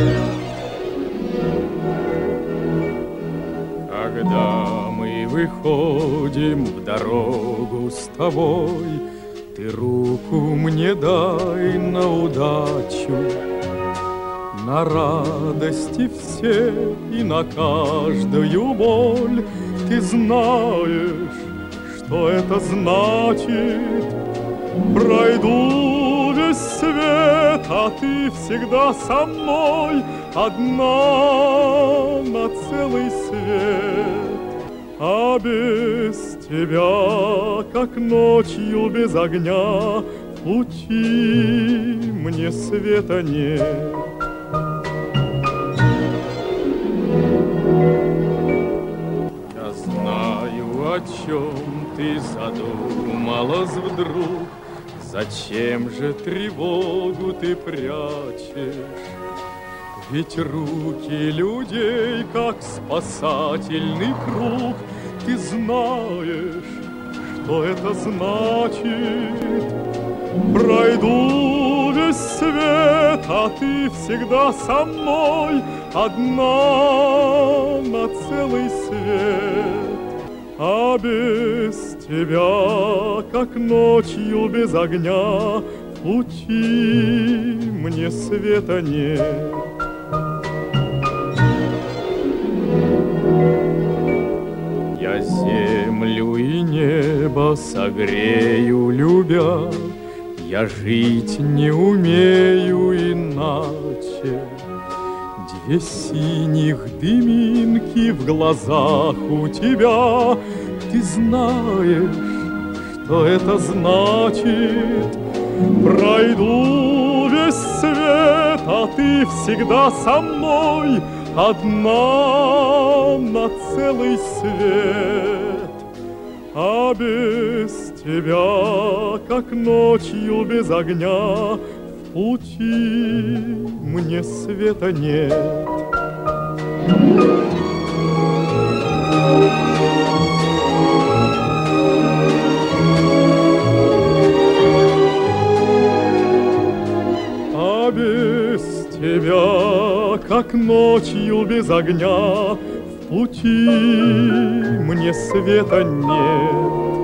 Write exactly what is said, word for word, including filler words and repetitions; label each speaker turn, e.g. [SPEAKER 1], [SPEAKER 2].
[SPEAKER 1] Когда мы выходим в дорогу с тобой, ты руку мне дай на удачу, на радости все и на каждую боль. Ты знаешь, что это значит. Пройду весь свет, а ты всегда со мной, одна на целый свет. А без тебя, как ночью без огня, в пути мне света нет. Я знаю, о чем ты задумалась вдруг. Зачем же тревогу ты прячешь? Ведь руки людей, как спасательный круг. Ты знаешь, что это значит. Пройду весь свет, а ты всегда со мной, одна на целый свет. А без тебя, как ночью без огня, в пути мне света нет. Я землю и небо согрею, любя, я жить не умею иначе. Две синих дыминки в глазах у тебя. Ты знаешь, что это значит. Пройду весь свет, а ты всегда со мной, одна на целый свет. А без тебя, как ночью без огня, в пути мне света нет. А без тебя, как ночью без огня, в пути мне света нет.